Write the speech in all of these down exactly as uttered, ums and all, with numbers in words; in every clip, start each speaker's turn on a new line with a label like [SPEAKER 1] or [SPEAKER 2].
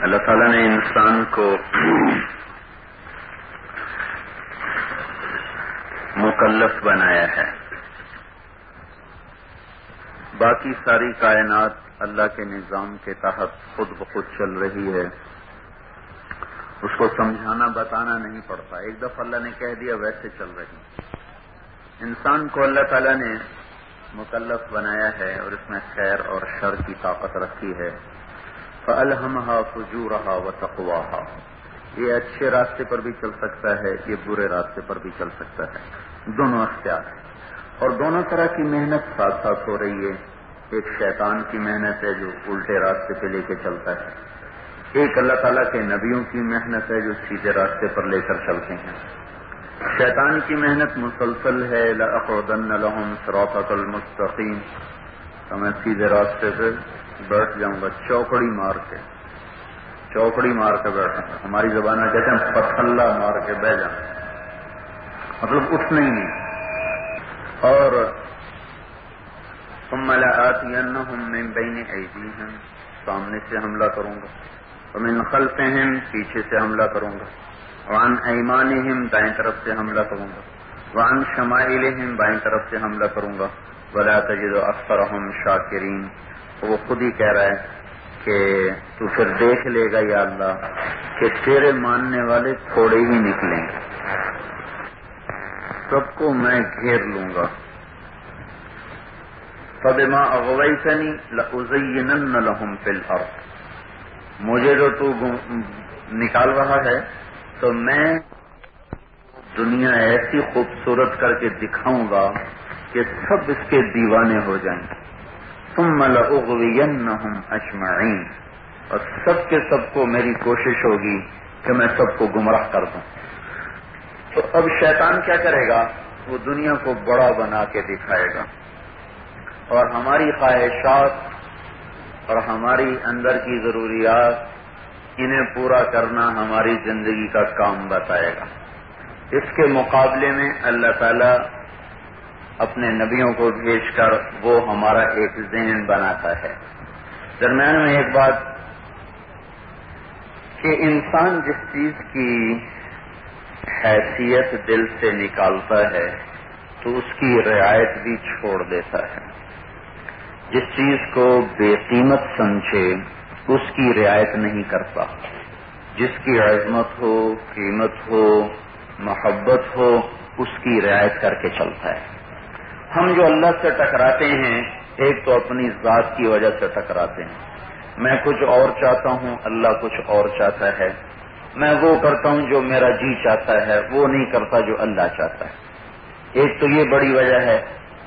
[SPEAKER 1] اللہ تعالیٰ نے انسان کو مکلف بنایا ہے. باقی ساری کائنات اللہ کے نظام کے تحت خود بخود چل رہی ہے. اس کو سمجھانا بتانا نہیں پڑتا. ایک دفعہ اللہ نے کہہ دیا ویسے چل رہی. انسان کو اللہ تعالیٰ نے مکلف بنایا ہے اور اس میں خیر اور شر کی طاقت رکھی ہے. فَأَلْهَمَهَا فُجُورَهَا وَتَقْوَاهَا. یہ اچھے راستے پر بھی چل سکتا ہے, یہ برے راستے پر بھی چل سکتا ہے. دونوں اختیار ہیں اور دونوں طرح کی محنت ساتھ ساتھ ہو رہی ہے. ایک شیطان کی محنت ہے جو الٹے راستے پہ لے کے چلتا ہے. ایک اللہ تعالیٰ کے نبیوں کی محنت ہے جو سیدھے راستے پر لے کر چلتے ہیں. شیطان کی محنت مسلسل ہے. لَأَقْعُدَنَّ لَهُمْ صِرَاطَكَ الْمُسْتَقِيمَ. تو میں سیدھے راستے پہ بیٹھ جاؤں گا, چوکڑی مار کے چوکڑی مار کے بیٹھوں گا. ہماری زبان میں کہتے ہیں پتھلا مار کے بیٹھ جانا, مطلب اٹھنا ہی نہیں. اور ثُمَّ لَآتِيَنَّهُم مِّن بَيْنِ أَيْدِيهِمْ. سامنے سے حملہ کروں گا. وَمِنْ خَلْفِهِمْ. پیچھے سے حملہ کروں گا. وعن ایمانہم. دائیں طرف سے حملہ کروں گا. وعن شمائلہم. بائیں طرف سے حملہ کروں گا. ولا تجد اکثرہم شاکرین. وہ خود ہی کہہ رہا ہے کہ تو پھر دیکھ لے گا یا اللہ کہ تیرے ماننے والے تھوڑے ہی نکلیں گے, سب کو میں گھیر لوں گا. فبما اغویتنی لأزینن لہم فی الارض. مجھے جو تو نکال رہا ہے تو میں دنیا ایسی خوبصورت کر کے دکھاؤں گا کہ سب اس کے دیوانے ہو جائیں. ثم لأغوینہم اجمعین. اور سب کے سب کو میری کوشش ہوگی کہ میں سب کو گمراہ کر دوں. تو اب شیطان کیا کرے گا؟ وہ دنیا کو بڑا بنا کے دکھائے گا اور ہماری خواہشات اور ہماری اندر کی ضروریات انہیں پورا کرنا ہماری زندگی کا کام بتائے گا. اس کے مقابلے میں اللہ تعالیٰ اپنے نبیوں کو بھیج کر وہ ہمارا ایک ذہن بناتا ہے. درمیان میں ایک بات کہ انسان جس چیز کی حیثیت دل سے نکالتا ہے تو اس کی رعایت بھی چھوڑ دیتا ہے. جس چیز کو بے قیمت سمجھے اس کی رعایت نہیں کرتا. جس کی عظمت ہو, قیمت ہو, محبت ہو, اس کی رعایت کر کے چلتا ہے. ہم جو اللہ سے ٹکراتے ہیں ایک تو اپنی ذات کی وجہ سے ٹکراتے ہیں. میں کچھ اور چاہتا ہوں, اللہ کچھ اور چاہتا ہے. میں وہ کرتا ہوں جو میرا جی چاہتا ہے, وہ نہیں کرتا جو اللہ چاہتا ہے. ایک تو یہ بڑی وجہ ہے.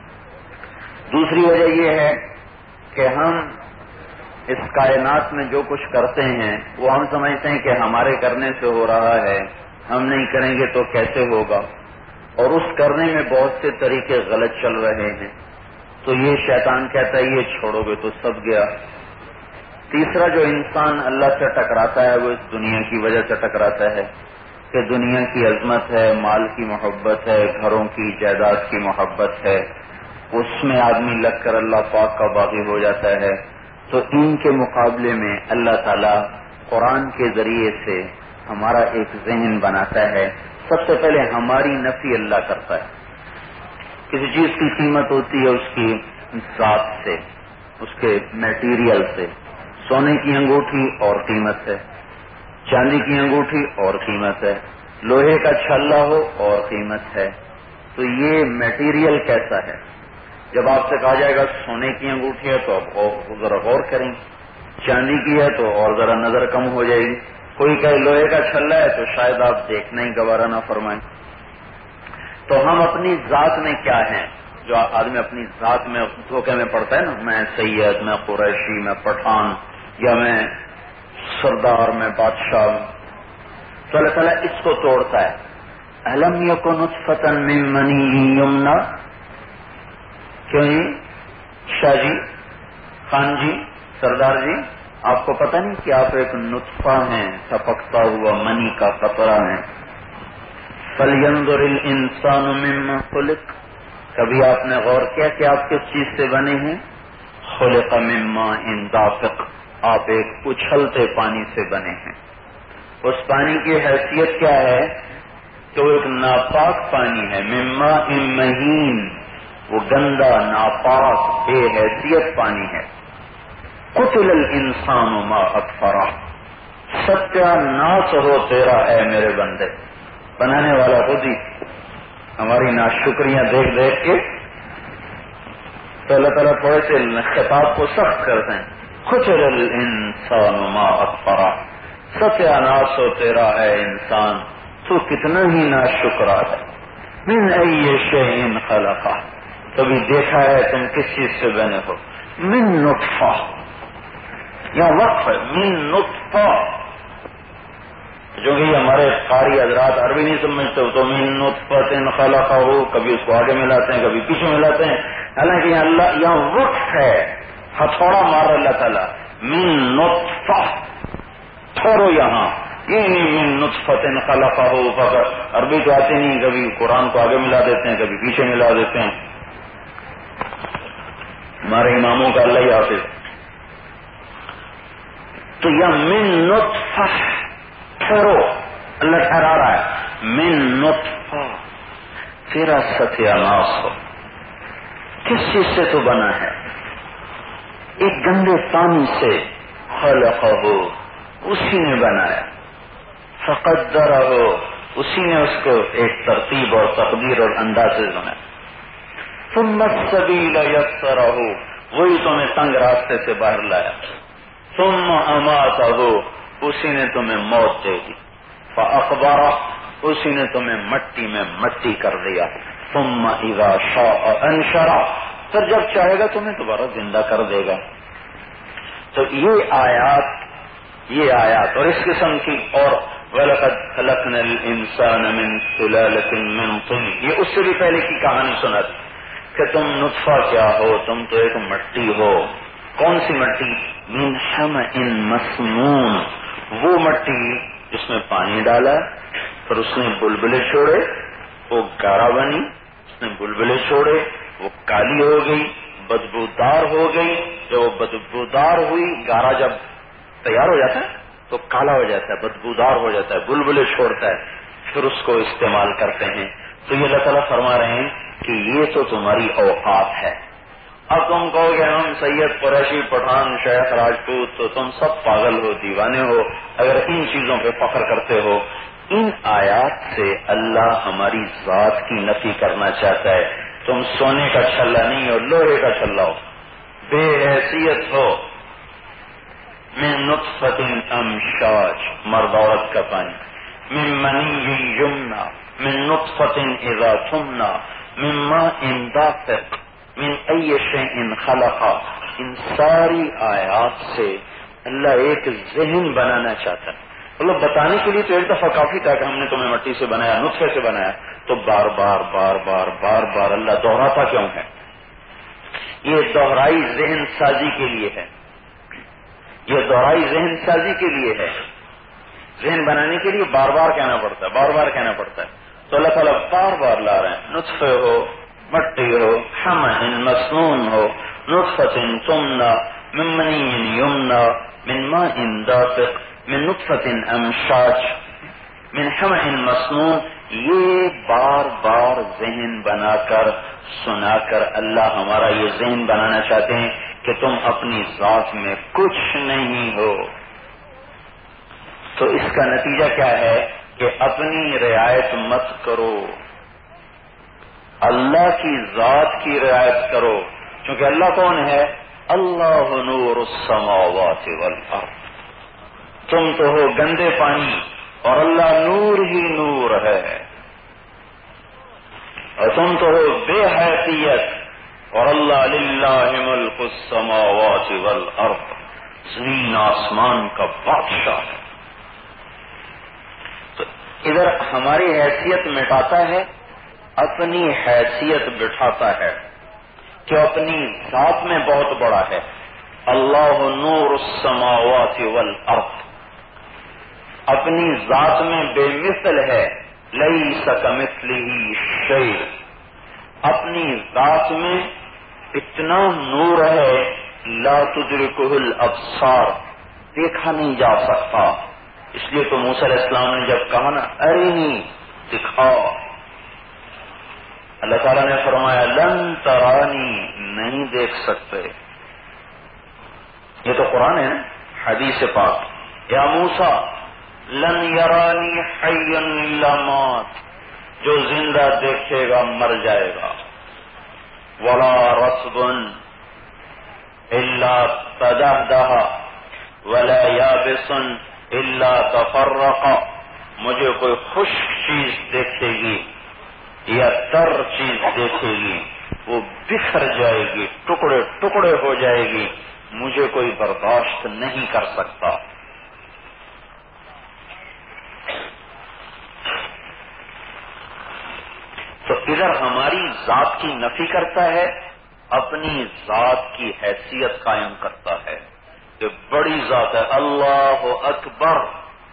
[SPEAKER 1] دوسری وجہ یہ ہے کہ ہم اس کائنات میں جو کچھ کرتے ہیں وہ ہم سمجھتے ہیں کہ ہمارے کرنے سے ہو رہا ہے, ہم نہیں کریں گے تو کیسے ہوگا, اور اس کرنے میں بہت سے طریقے غلط چل رہے ہیں. تو یہ شیطان کہتا ہے یہ چھوڑو گے تو سب گیا. تیسرا جو انسان اللہ سے ٹکراتا ہے وہ اس دنیا کی وجہ سے ٹکراتا ہے کہ دنیا کی عظمت ہے, مال کی محبت ہے, گھروں کی جائیداد کی محبت ہے, اس میں آدمی لگ کر اللہ پاک کا باغی ہو جاتا ہے. تو ان کے مقابلے میں اللہ تعالیٰ قرآن کے ذریعے سے ہمارا ایک ذہن بناتا ہے. سب سے پہلے ہماری نفی اللہ کرتا ہے. کسی چیز کی قیمت ہوتی ہے اس کی ذات سے, اس کے میٹیریل سے. سونے کی انگوٹھی اور قیمت ہے, چاندی کی انگوٹھی اور قیمت ہے, لوہے کا چھلا ہو اور قیمت ہے. تو یہ میٹیریل کیسا ہے؟ جب آپ سے کہا جائے گا سونے کی انگوٹھی ہے تو آپ ذرا غور کریں, چاندی کی ہے تو اور ذرا نظر کم ہو جائے گی, کوئی کہے لوہے کا چھلا ہے تو شاید آپ دیکھنا ہی گوارا نہ فرمائیں. تو ہم اپنی ذات میں کیا ہیں؟ جو آدمی اپنی ذات میں دھوکے میں پڑتا ہے نا, میں سید, میں قریشی, میں پٹھان, یا میں سردار, میں بادشاہ ہوں. تو اللہ تعالیٰ اس کو توڑتا ہے. الم یکن نطفۃ من منی یمنی. کیوں جی شاہ جی, خان جی, سردار جی, آپ کو پتہ نہیں کہ آپ ایک نطفہ ہیں, ٹپکتا ہوا منی کا قطرہ ہیں. فَلْيَنظُرِ الْإِنسَانُ مِمَّا خُلِقَ. کبھی آپ نے غور کیا کہ آپ کس چیز سے بنے ہیں؟ خُلِقَ مِن مَّاءٍ دَافِقٍ. آپ ایک اچھلتے پانی سے بنے ہیں. اس پانی کی حیثیت کیا ہے؟ تو ایک ناپاک پانی ہے. مما مہین، وہ گندا ناپاک بے حیثیت پانی ہے. قتل الانسان ما اکفرہ، ستیہ ناش ہو تیرا اے میرے بندے. بنانے والا خود ہی ہماری ناشکریاں دیکھ دیکھ کے تو اللہ تعالیٰ تھوڑے سے خطاب کو سخت کرتے ہیں. قتل الانسان ما اکفرہ، ستیہ ناش ہو تیرا اے انسان، تو کتنا ہی ناشکرا ہے. من ای شیء خلقہ، کبھی دیکھا ہے تم کس چیز سے بنے ہو؟ من نطفہ، یا وقف ہے من نطفہ، جو کہ ہمارے قاری حضرات عربی نہیں سمجھتے تو من نطفہ خلقہ ہو، کبھی اس کو آگے ملاتے ہیں کبھی پیچھے ملاتے ہیں. حالانکہ یہ اللہ یہاں وقف ہے، ہتھوڑا مار اللہ تعالیٰ. من نطفہ، چھوڑو یہاں، یہ نہیں من نطفۃ خلقہ فقط. عربی تو آتی نہیں، کبھی قرآن کو آگے ملا دیتے ہیں کبھی پیچھے ملا دیتے ہیں. ہمارے اماموں کا اللہ ہی حافظ. تو یہ من نطفہ، ٹھہرو، اللہ ٹھہرا رہا ہے. من نطفہ، تیرا ستیہ ناش ہو. کس چیز سے تو بنا ہے؟ ایک گندے پانی سے. خلقہ، اسی نے بنایا. فقدرہ، اسی نے اس کو ایک ترتیب اور تقدیر اور انداز سے بنایا. ثم السبیل یسرہ، وہی تمہیں تنگ راستے سے باہر لایا. ثم اماتہ، اسی نے تمہیں موت دے دی. فاقبرہ، اسی نے تمہیں مٹی میں مٹی کر دیا. ثم اذا شاء انشرہ، پھر جب چاہے گا تمہیں دوبارہ زندہ کر دے گا. تو یہ آیات یہ آیات اور اس قسم کی اور وَلَقَدْ خَلَقْنَا الْإِنسَانَ مِنْ سُلَالَةٍ مِنْ طِينٍ، یہ اس سے بھی پہلے کی کہانی سناتی کہ تم نطفہ کیا ہو، تم تو ایک مٹی ہو. کون سی مٹی؟ مِنْ حَمَإٍ مَسْنُونٍ، وہ مٹی جس میں پانی ڈالا، پھر اس نے بلبلے چھوڑے، وہ گارا بنی. اس نے بلبلے چھوڑے، وہ کالی ہو گئی، بدبودار ہو گئی. جب وہ بدبودار ہوئی، گارا جب تیار ہو جاتا ہے تو کالا ہو جاتا ہے، بدبودار ہو جاتا ہے، بلبلے چھوڑتا ہے، پھر اس کو استعمال کرتے ہیں. تو یہ اللہ تعالیٰ فرما رہے ہیں کہ یہ تو تمہاری اوقات ہے. اب تم کہو گے ہم سید قریشی پٹھان شیخ راجپوت، تو تم سب پاگل ہو، دیوانے ہو اگر ان چیزوں پہ فخر کرتے ہو. ان آیات سے اللہ ہماری ذات کی نفی کرنا چاہتا ہے. تم سونے کا چھلا نہیں ہو، لوہے کا چھلا ہو، بے حیثیت ہو. من نطفۃ امشاج، مرد عورت کا پانی. من منی یمنا، من نطفۃ اذا تمنا، من ماء دافق، من ای شیء خلقہ. ان ساری آیات سے اللہ ایک ذہن بنانا چاہتا ہے. مطلب بتانے کے لیے تو ایک دفعہ کافی تھا کہ ہم نے تمہیں مٹی سے بنایا، نطفے سے بنایا. تو بار بار بار بار بار بار اللہ دوہراتا کیوں ہے؟ یہ دوہرائی ذہن سازی کے لیے ہے. یہ دوہرائی ذہن سازی کے لیے ہے. ذہن بنانے کے لیے بار بار کہنا پڑتا ہے، بار بار کہنا پڑتا ہے. تو اللہ تعالیٰ بار بار لا رہے ہیں. نطفے ہو، مٹی ہو، حمأ مسنون ہو، نطفۃ تمنا، من منی یمنا، من ماء دافق، من نطفۃ امشاج، من حمأ مسنون. یہ بار بار ذہن بنا کر سنا کر اللہ ہمارا یہ ذہن بنانا چاہتے ہیں کہ تم اپنی ذات میں کچھ نہیں ہو. تو اس کا نتیجہ کیا ہے کہ اپنی رعایت مت کرو، اللہ کی ذات کی رعایت کرو. کیونکہ اللہ کون ہے؟ اللہ نور السماوات والارض. تم تو ہو گندے پانی اور اللہ نور ہی نور ہے. اور تم تو ہو بے حیثیت اور اللہ للہ ملک السماوات والارض، زمین آسمان کا بادشاہ ہے. تو ادھر ہماری حیثیت مٹاتا ہے، اپنی حیثیت بٹھاتا ہے کہ اپنی ذات میں بہت بڑا ہے. اللہ نور السماوات والارض، اپنی ذات میں بے مثل ہے. لیس کمثلہ شیء، اپنی ذات میں اتنا نور ہے. لا تدرکہ الابصار، دیکھا نہیں جا سکتا. اس لیے تو موسیٰ علیہ السلام نے جب کہا نا ارینی دکھاؤ، اللہ تعالیٰ نے فرمایا لن ترانی نہیں دیکھ سکتے. یہ تو قرآن ہے نا، حدیث پاک. یا موسیٰ لن یرانی حی الا مات، جو زندہ دیکھے گا مر جائے گا. ولا رطب الا تدہدہ ولا یابس الا تفرق، مجھے کوئی خشک چیز دیکھے گی یا تر چیز دیکھے گی وہ بکھر جائے گی، ٹکڑے ٹکڑے ہو جائے گی، مجھے کوئی برداشت نہیں کر سکتا. تو ادھر ہماری ذات کی نفی کرتا ہے، اپنی ذات کی حیثیت قائم کرتا ہے کہ بڑی ذات ہے. اللہ اکبر،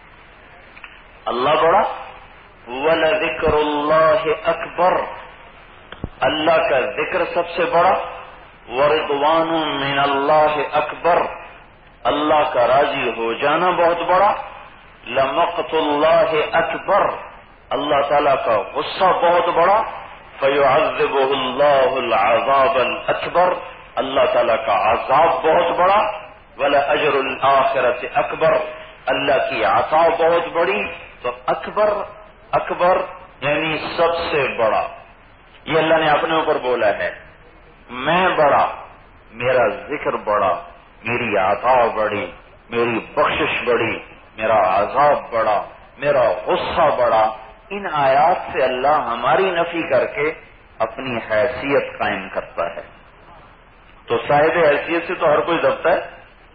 [SPEAKER 1] اللہ بڑا. وَلَذِكْرُ اللَّهِ اکبر، اللہ کا ذکر سب سے بڑا. وَرِضْوَانٌ مِّنَ اللَّهِ اکبر، اللہ کا راضی ہو جانا بہت بڑا. لَمَقْتُ اللَّهِ اکبر، اللہ تعالیٰ کا غصہ بہت بڑا. فَيُعَذِّبُهُ اللَّهُ الْعَذَابَ الْأَكْبَرَ، اللہ تعالیٰ کا عذاب بہت بڑا. وَلَأَجْرُ الْآخِرَةِ اکبر، اللہ کی عطا بہت بڑی. تو اکبر اکبر یعنی سب سے بڑا. یہ اللہ نے اپنے اوپر بولا ہے، میں بڑا، میرا ذکر بڑا، میری عطا بڑی، میری بخشش بڑی، میرا عذاب بڑا، میرا غصہ بڑا. ان آیات سے اللہ ہماری نفی کر کے اپنی حیثیت قائم کرتا ہے. تو صاحب حیثیت سے تو ہر کوئی دبتا ہے.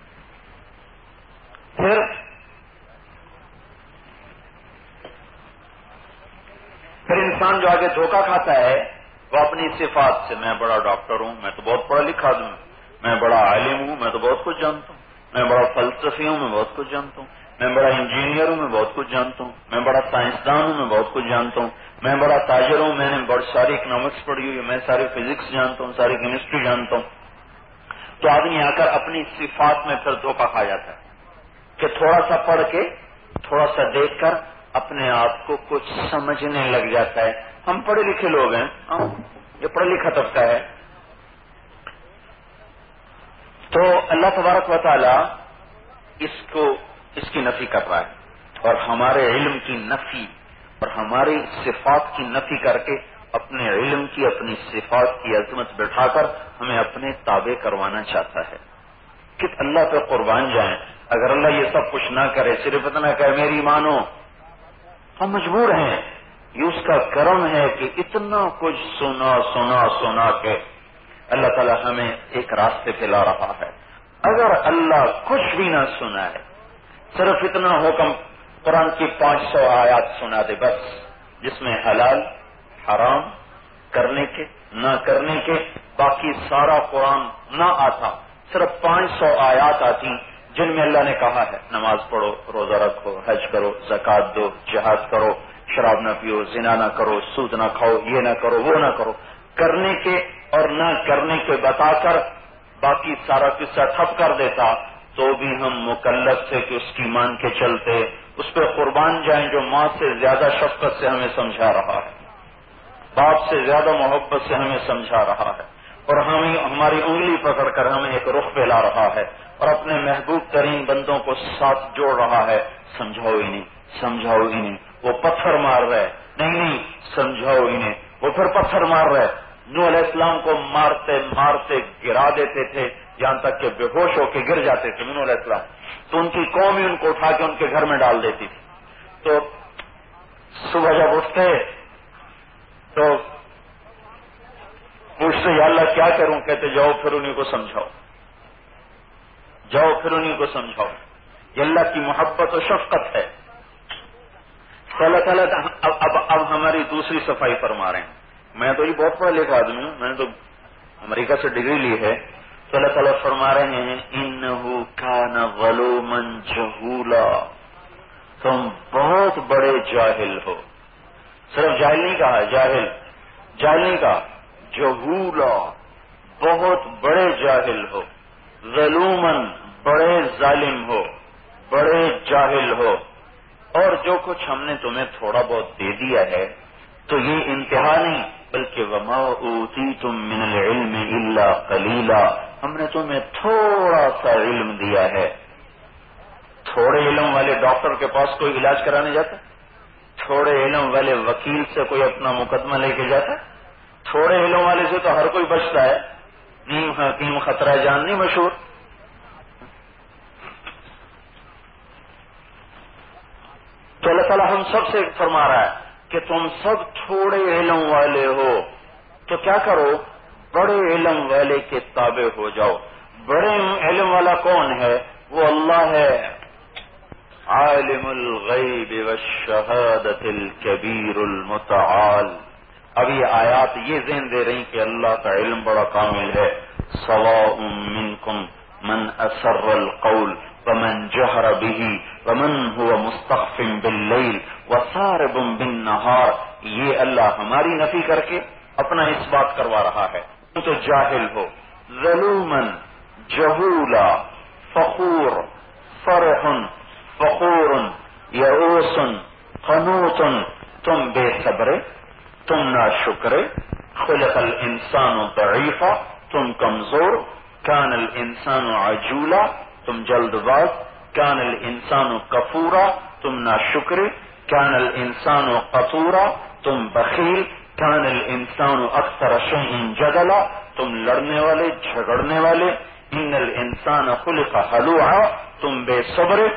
[SPEAKER 1] پھر پھر انسان جو آگے دھوکہ کھاتا ہے وہ اپنی صفات سے، میں بڑا ڈاکٹر ہوں، میں تو بہت پڑھا لکھا آدمی ہوں، میں بڑا عالم ہوں، میں تو بہت کچھ جانتا ہوں، میں بڑا فلسفی ہوں، میں بہت کچھ جانتا ہوں، میں بڑا انجینئر ہوں، میں بہت کچھ جانتا ہوں، میں بڑا سائنسدان ہوں، میں بہت کچھ جانتا ہوں، میں بڑا تاجر ہوں، میں نے بہت ساری اکنامکس پڑھی ہوئی ہے، میں ساری فزکس جانتا ہوں، ساری کیمسٹری جانتا ہوں. تو آدمی آ کر اپنی صفات میں پھر دھوکہ کھا جاتا ہے کہ تھوڑا سا پڑھ کے تھوڑا سا دیکھ کر اپنے آپ کو کچھ سمجھنے لگ جاتا ہے. ہم پڑھے لکھے لوگ ہیں، یہ پڑھا لکھا طبقہ ہے. تو اللہ تبارک و تعالی اس کو اس کی نفی کر رہا ہے، اور ہمارے علم کی نفی اور ہماری صفات کی نفی کر کے اپنے علم کی، اپنی صفات کی عظمت بٹھا کر ہمیں اپنے تابع کروانا چاہتا ہے کہ اللہ پہ قربان جائیں. اگر اللہ یہ سب کچھ نہ کرے، صرف اتنا کہ میری مانو، ہم مجبور ہیں. یہ اس کا کرم ہے کہ اتنا کچھ سنا سنا سنا کے اللہ تعالی ہمیں ایک راستے پہ لا رہا ہے. اگر اللہ کچھ بھی نہ سنائے، صرف اتنا حکم قرآن کی پانچ سو آیات سنا دے بس، جس میں حلال حرام کرنے کے نہ کرنے کے، باقی سارا قرآن نہ آتا، صرف پانچ سو آیات آتی جن میں اللہ نے کہا ہے نماز پڑھو، روزہ رکھو، حج کرو، زکات دو، جہاد کرو، شراب نہ پیو، زنا نہ کرو، سود نہ کھاؤ، یہ نہ کرو، وہ نہ کرو. کرنے کے اور نہ کرنے کے بتا کر باقی سارا قصہ ٹھپ کر دیتا تو بھی ہم مکلف تھے کہ اس کی مان کے چلتے، اس پہ قربان جائیں جو ماں سے زیادہ شفقت سے ہمیں سمجھا رہا ہے، باپ سے زیادہ محبت سے ہمیں سمجھا رہا ہے، اور ہمیں ہماری انگلی پکڑ کر ہمیں ایک رخ پہ لا رہا ہے اور اپنے محبوب ترین بندوں کو ساتھ جوڑ رہا ہے. سمجھاؤ انہیں، سمجھاؤ انہیں. وہ پتھر مار رہے، نہیں نہیں سمجھاؤ انہیں. وہ پھر پتھر مار رہے. نوح علیہ السلام کو مارتے مارتے گرا دیتے تھے یہاں تک کہ بے ہوش ہو کے گر جاتے تھے نوح علیہ السلام. تو ان کی قوم ہی ان کو اٹھا کے ان کے گھر میں ڈال دیتی تھی. تو صبح جب اٹھتے تو پوچھتے یا اللہ کیا کروں؟ کہتے جاؤ پھر انہیں کو سمجھاؤ، جاؤ پھر انہیں کو سمجھاؤ. یہ اللہ کی محبت و شفقت ہے. اللہ تعالیٰ اب, اب, اب ہماری دوسری صفائی فرما رہے ہیں. میں تو یہ بہت پڑھا لکھا آدمی ہوں، میں نے تو امریکہ سے ڈگری لی ہے. تو اللہ تعالیٰ فرما رہے ہیں انہ کان ظلوما جہولا، تم بہت بڑے جاہل ہو. صرف جاہل نہیں کہا، جاہل جاہل نہیں کہا، جہولا بہت بڑے جاہل ہو. ظلومن بڑے ظالم ہو. بڑے جاہل ہو، اور جو کچھ ہم نے تمہیں تھوڑا بہت دے دیا ہے تو یہ انتہا نہیں، بلکہ وما اوتیتم من العلم الا قلیلا، ہم نے تمہیں تھوڑا سا علم دیا ہے۔ تھوڑے علم والے ڈاکٹر کے پاس کوئی علاج کرانے جاتا؟ تھوڑے علم والے وکیل سے کوئی اپنا مقدمہ لے کے جاتا؟ تھوڑے علم والے سے تو ہر کوئی بچتا ہے، نیم حکیم خطرہ جان نہیں مشہور۔ تو اللہ تعالیٰ ہم سب سے فرما رہا ہے کہ تم سب تھوڑے علم والے ہو، تو کیا کرو؟ بڑے علم والے کے تابع ہو جاؤ۔ بڑے علم والا کون ہے؟ وہ اللہ ہے، عالم الغیب والشہادۃ الکبیر المتعال۔ اب یہ آیات یہ ذہن دے رہی کہ اللہ کا علم بڑا کامل ہے۔ سواء منکم من اسر القول ومن جہر به ومن هو مستخف باللیل وسارب بالنہار، یہ اللہ ہماری نفی کر کے اپنا اس بات کروا رہا ہے۔ تم تو جاہل ہو، ظلوما جہولا فخور فرح فخور یئوس قنوط، تم بے صبرے، تم نا شکرے، خلق الانسان ضعیفا، تم کمزور، کان الانسان عجولا، تم جلد باز، کان الانسان کفورا، تم نا شکرے، کان الانسان قتورا، تم بخیل، کان الانسان اکثر شیء جدلا، تم لڑنے والے جھگڑنے والے، ان الانسان خلق ہلوعا، تم بے صبرے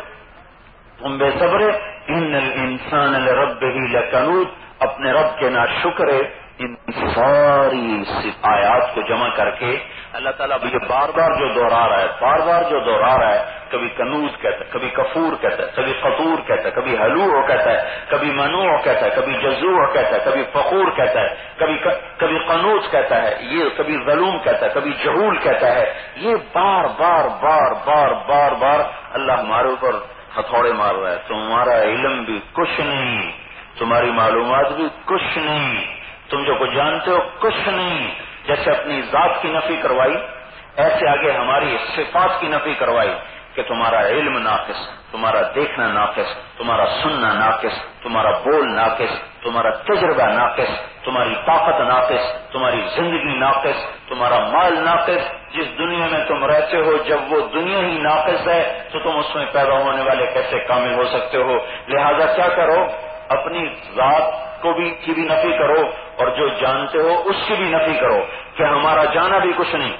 [SPEAKER 1] تم بے صبرے، ان الانسان لربہ لکنود، اپنے رب کے نا شکرے۔ ان ساری آیات کو جمع کر کے اللہ تعالیٰ یہ بار بار جو دوہرا رہا ہے بار بار جو دوہرا رہا ہے کبھی کنوز کہتا ہے، کبھی کفور کہتا ہے، کبھی قطور کہتا ہے، کبھی حلوع کہتا ہے، کبھی منوع کہتا ہے، کبھی جزوع کہتا ہے، کبھی فخور کہتا ہے، کبھی کبھی قنوط کہتا ہے، یہ کبھی ظلوم کہتا ہے، کبھی جہول کہتا ہے۔ یہ بار بار بار بار بار بار اللہ ہمارے اوپر ہتھوڑے مار رہا ہے۔ تمہارا علم بھی کچھ نہیں، تمہاری معلومات بھی کچھ نہیں، تم جو کچھ جانتے ہو کچھ نہیں۔ جیسے اپنی ذات کی نفی کروائی، ایسے آگے ہماری صفات کی نفی کروائی کہ تمہارا علم ناقص، تمہارا دیکھنا ناقص، تمہارا سننا ناقص، تمہارا بول ناقص، تمہارا تجربہ ناقص، تمہاری طاقت ناقص، تمہاری زندگی ناقص، تمہارا مال ناقص۔ جس دنیا میں تم رہتے ہو جب وہ دنیا ہی ناقص ہے تو تم اس میں پیدا ہونے والے کیسے کامل ہو سکتے ہو؟ لہذا کیا کرو؟ اپنی ذات کو بھی کی بھی نفی کرو اور جو جانتے ہو اس کی بھی نفی کرو کہ ہمارا جانا بھی کچھ نہیں۔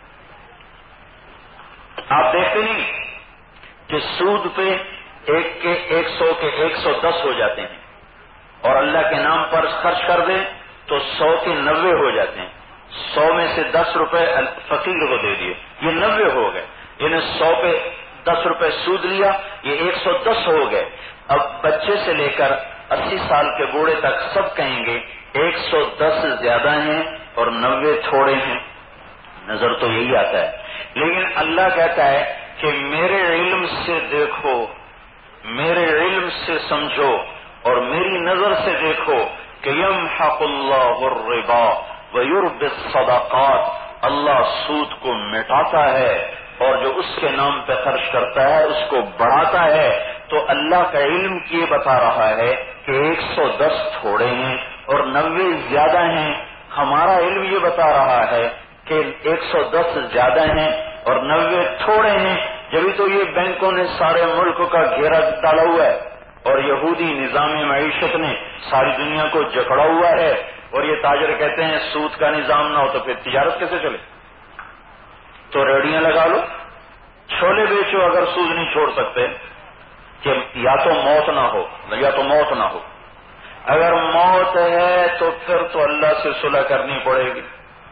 [SPEAKER 1] آپ دیکھتے نہیں کہ سود پہ ایک کے ایک سو کے ایک سو دس ہو جاتے ہیں، اور اللہ کے نام پر خرچ کر دیں تو سو کے نوے ہو جاتے ہیں۔ سو میں سے دس روپے فقیر کو دے دیے، یہ نوے ہو گئے، یعنی سو پہ دس روپے سود لیا، یہ ایک سو دس ہو گئے۔ اب بچے سے لے کر اسی سال کے بوڑھے تک سب کہیں گے ایک سو دس زیادہ ہیں اور نوے تھوڑے ہیں، نظر تو یہی آتا ہے۔ لیکن اللہ کہتا ہے کہ میرے علم سے دیکھو، میرے علم سے سمجھو اور میری نظر سے دیکھو کہ یمحق اللہ الربا ویربی الصدقات، اللہ سود کو مٹاتا ہے اور جو اس کے نام پہ خرچ کرتا ہے اس کو بڑھاتا ہے۔ تو اللہ کا علم یہ بتا رہا ہے کہ ایک سو دس تھوڑے ہیں اور نوے زیادہ ہیں، ہمارا علم یہ بتا رہا ہے کہ ایک سو دس زیادہ ہیں اور نوے تھوڑے ہیں۔ جبھی تو یہ بینکوں نے سارے ملک کا گھیرا ڈالا ہوا ہے اور یہودی نظام معیشت نے ساری دنیا کو جکڑا ہوا ہے، اور یہ تاجر کہتے ہیں سود کا نظام نہ ہو تو پھر تجارت کیسے چلے؟ تو ریڑیاں لگا لو، چھولے بیچو اگر سود نہیں چھوڑ سکتے، کہ یا تو موت نہ ہو یا تو موت نہ ہو۔ اگر موت ہے تو پھر تو اللہ سے صلح کرنی پڑے گی۔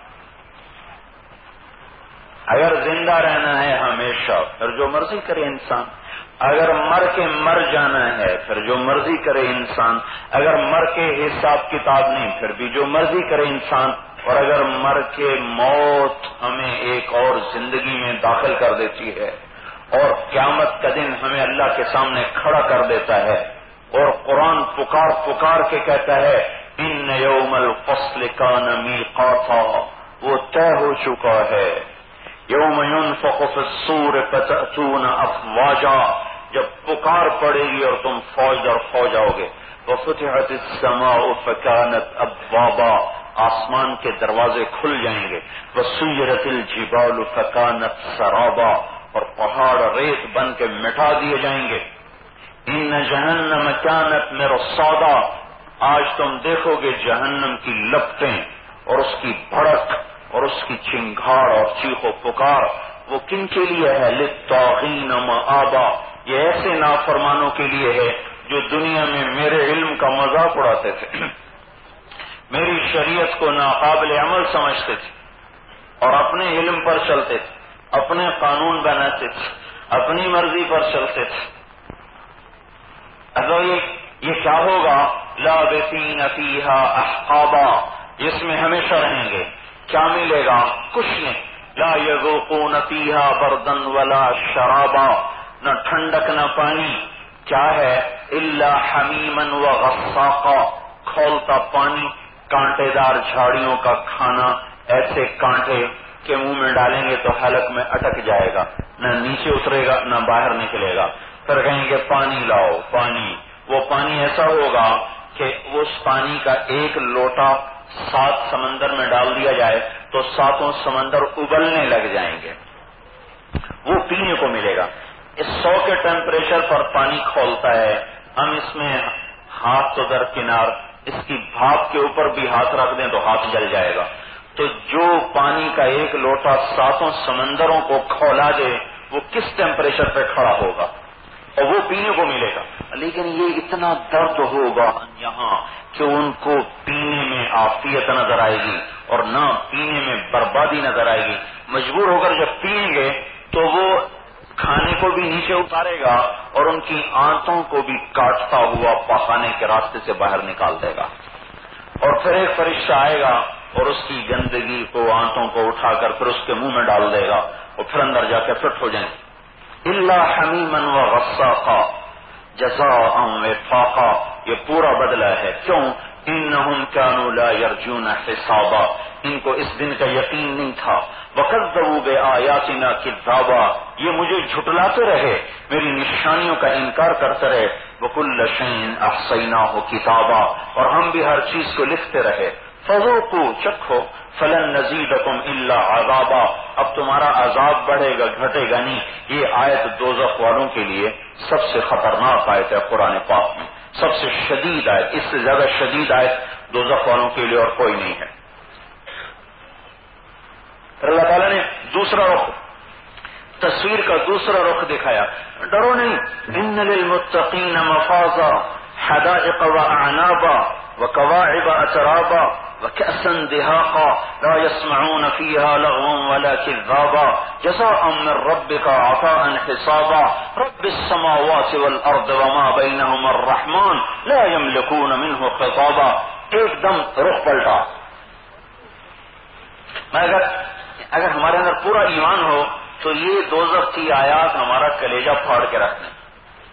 [SPEAKER 1] اگر زندہ رہنا ہے ہمیشہ پھر جو مرضی کرے انسان، اگر مر کے مر جانا ہے پھر جو مرضی کرے انسان، اگر مر کے حساب کتاب نہیں پھر بھی جو مرضی کرے انسان، اور اگر مر کے موت ہمیں ایک اور زندگی میں داخل کر دیتی ہے اور قیامت کا دن ہمیں اللہ کے سامنے کھڑا کر دیتا ہے، اور قرآن پکار پکار کے کہتا ہے ان یوم الفصل کان میقاتا، وہ طے ہو چکا ہے۔ یوم ينفخ في الصور فتأتون افواجا، جب پکار پڑے گی اور تم فوج در فوج آؤ گے. وفتحت السماء فكانت ابوابا، آسمان کے دروازے کھل جائیں گے. وسيرت الجبال فكانت سرابا، اور پہاڑ ریت بن کے مٹا دیے جائیں گے. ان جہنم كانت مرصادا، آج تم دیکھو گے جہنم کی لپٹیں اور اس کی بھڑک اور اس کی چنگھاڑ اور چیخ و پکار. وہ کن کے لیے ہے؟ للطاغین مآبا، یہ ایسے نافرمانوں کے لیے ہے جو دنیا میں میرے علم کا مذاق اڑاتے تھے، میری شریعت کو ناقابل عمل سمجھتے تھے اور اپنے علم پر چلتے تھے، اپنے قانون بناتے تھے، اپنی مرضی پر چلتے تھے. اب یہ کیا ہوگا؟ لابثین فیہا احقابا، اس میں ہمیشہ رہیں گے. کیا ملے گا؟ کچھ نہیں. لا یذوقون فیہا بردا ولا شرابا، نہ ٹھنڈک نہ پانی. کیا ہے؟ الا حمیما وغساقا، کھولتا پانی، کانٹے دار جھاڑیوں کا کھانا، ایسے کانٹے کہ منہ میں ڈالیں گے تو حلق میں اٹک جائے گا، نہ نیچے اترے گا نہ باہر نکلے گا. پھر کہیں گے پانی لاؤ پانی. وہ پانی ایسا ہوگا کہ اس پانی کا ایک لوٹا سات سمندر میں ڈال دیا جائے تو ساتوں سمندر ابلنے لگ جائیں گے. وہ پینے کو ملے گا. اس سو کے ٹیمپریچر پر پانی کھولتا ہے، ہم اس میں ہاتھ تو درکنار، اس کی بھاپ کے اوپر بھی ہاتھ رکھ دیں تو ہاتھ جل جائے گا. تو جو پانی کا ایک لوٹا ساتوں سمندروں کو کھولا دے وہ کس ٹیمپریچر پہ کھڑا ہوگا، اور وہ پینے کو ملے گا. لیکن یہ اتنا درد ہوگا یہاں کہ ان کو پینے میں عافیت نظر آئے گی اور نہ پینے میں بربادی نظر آئے گی. مجبور ہو کر جب پئیں گے تو وہ کھانے کو بھی نیچے اتارے گا اور ان کی آنتوں کو بھی کاٹتا ہوا پخانے کے راستے سے باہر نکال دے گا. اور پھر ایک فرشتہ آئے گا اور اس کی گندگی کو، آنتوں کو اٹھا کر پھر اس کے منہ میں ڈال دے گا اور پھر اندر جا کے فٹ ہو جائیں. الا حمیما وغساقا جزاء وفاقا، یہ پورا بدلہ ہے. کیوں؟ انہم كانوا لا يرجون حسابا، ان کو اس دن کا یقین نہیں تھا. وکذبوا بآیاتنا کذابا، یہ مجھے جھٹلاتے رہے، میری نشانیوں کا انکار کرتے رہے. وکل شیء احصیناہ کتابا، اور ہم بھی ہر چیز کو لکھتے رہے. فذوقوا، چکھو، فلن نزیدکم الا عذابا، اب تمہارا عذاب بڑھے گا گھٹے گا نہیں. یہ آیت دوزخ والوں کے لیے سب سے خطرناک آیت ہے قرآن پاک میں، سب سے شدید آیت. اس سے زیادہ شدید آیت دوزخ والوں کے لیے اور کوئی نہیں ہے. پھر اللہ تعالیٰ نے دوسرا رخ، تصویر کا دوسرا رخ دکھایا. ڈرو نہیں. ان للمتقین مفازا حدائق واعنابا وكواعب اترابا وكأسا دهاقا لا يسمعون فيها لغوا ولا كذابا جزاء من ربك عطاء حسابا رب السماوات والارض وما بينهما الرحمن لا يملكون منه خطابا. ایک دم رخ پلٹا. میں اگر اگر ہمارے اندر پورا ایمان ہو تو یہ دوزخ کی آیات ہمارا کلیجہ پھاڑ کے رکھ دیں.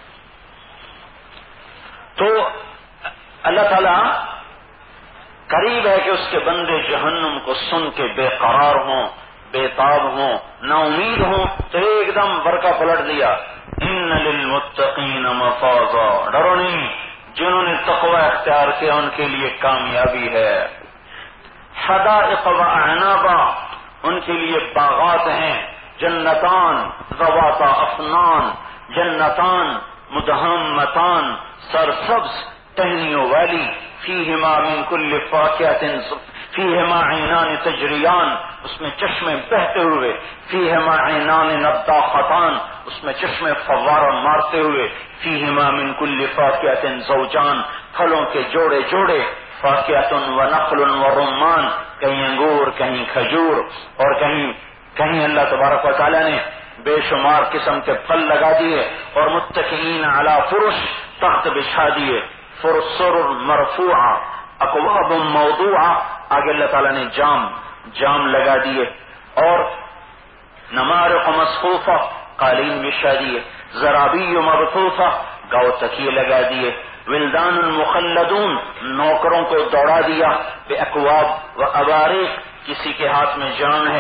[SPEAKER 1] تو اللہ تعالیٰ قریب ہے کہ اس کے بندے جہنم کو سن کے بے قرار ہوں، بے تاب ہوں، نا امید ہوں. تو ایک دم برقع پلٹ دیا. ان للمتقین مفازا، ڈرو نہیں، جنہوں نے تقوی اختیار کیا ان کے لیے کامیابی ہے. حدائق واعنابا، ان کے لیے باغات ہیں. جنتان ذواتا افنان، جنتان مدہمتان، سرسبز ٹہنیوں والی. فیہما من کل فاکہۃ، فیہما عینان تجریان، اس میں چشمے بہتے ہوئے. فیہما عینان نضاختان، اس میں چشمے فوارہ مارتے ہوئے. فیہما من کل فاکہۃ زوجان، پھلوں کے جوڑے جوڑے. فاکہۃ ونخل ورمان، کہیں انگور کہیں کھجور، اور کہیں کہیں اللہ تبارک و تعالیٰ نے بے شمار قسم کے پھل لگا دیے. اور متکئین علی فرش، تخت بچھا دیے. فرسر مرفوعہ اکواب موضوعہ، آگے اللہ تعالیٰ نے جام جام لگا دیے. اور نمارق مصفوفہ، قالین بچھا دیے. زرابی مبثوثہ، گاؤ تکیے لگا دیے. ولدان مخلدون، نوکروں کو دوڑا دیا. بے اکواب و اباریق، کسی کے ہاتھ میں جام ہے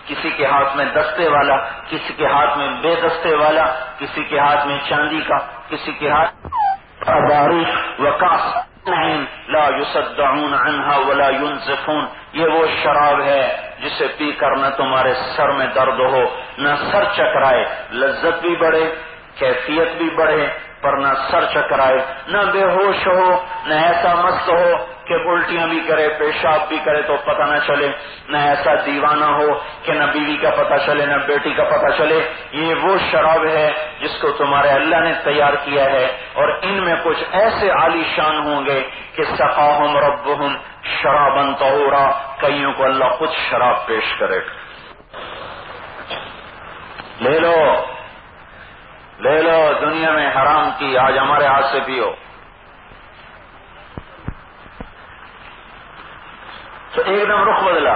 [SPEAKER 2] کسی کے ہاتھ میں دستے والا، کسی کے ہاتھ میں بے دستے والا، کسی کے ہاتھ میں چاندی کا، کسی کے ہاتھ اباری وکاس لا یصدعون عنها ولا ينزفون. یہ وہ شراب ہے جسے پی کر نہ تمہارے سر میں درد ہو، نہ سر چکرائے، لذت بھی بڑھے، کیفیت بھی بڑھے، پر نہ سر چکرائے، نہ بے ہوش ہو، نہ ایسا مست ہو کہ الٹیاں بھی کرے، پیشاب بھی کرے تو پتہ نہ چلے، نہ ایسا دیوانہ ہو کہ نہ بیوی کا پتہ چلے نہ بیٹی کا پتہ چلے. یہ وہ شراب ہے جس کو تمہارے اللہ نے تیار کیا ہے. اور ان میں کچھ ایسے عالی شان ہوں گے کہ سقاہم ربہم شرابا طہورا، کئیوں کو اللہ خود شراب پیش کرے. لے لو لے لو دنیا میں حرام کی، آج ہمارے ہاتھ سے پیو. تو ایک دم رخ بدلا.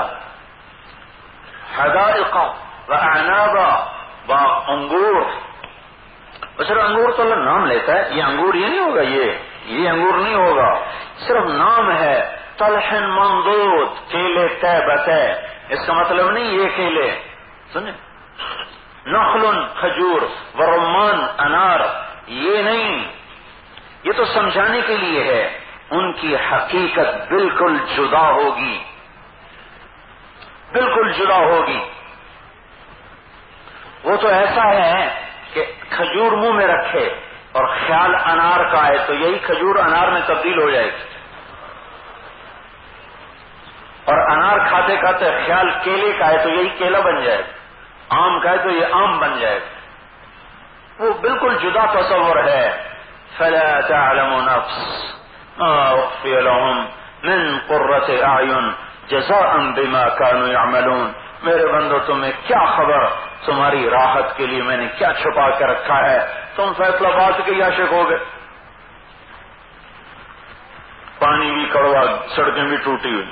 [SPEAKER 2] حدائق و اعنابا، با انگور. صرف انگور تو اللہ نام لیتا ہے، یہ انگور یہ نہیں ہوگا، یہ یہ انگور نہیں ہوگا، صرف نام ہے. طلح منضود، کیلے طے بتے، اس کا مطلب نہیں یہ کیلے، سنیں. نخل کھجور ورمان انار، یہ نہیں، یہ تو سمجھانے کے لیے ہے. ان کی حقیقت بالکل جدا ہوگی، بالکل جدا ہوگی. وہ تو ایسا ہے کہ کھجور منہ میں رکھے اور خیال انار کا ہے تو یہی کھجور انار میں تبدیل ہو جائے گی، اور انار کھاتے کھاتے خیال کیلے کا ہے تو یہی کیلا بن جائے گا، آم کا ہے تو یہ آم بن جائے گا. وہ بالکل جدا تصور ہے. فلا تعلم نفس ما اخفی لهم من قرۃ اعین جزاء بما كانوا يعملون. میرے بندو تمہیں کیا خبر تمہاری راحت کے لیے میں نے کیا چھپا کے رکھا ہے. تم فیصلہ باد کے عاشق ہو گئے، پانی بھی کڑوا، سڑکیں بھی ٹوٹی ہوئی.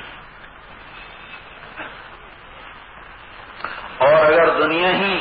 [SPEAKER 2] اور اگر دنیا ہی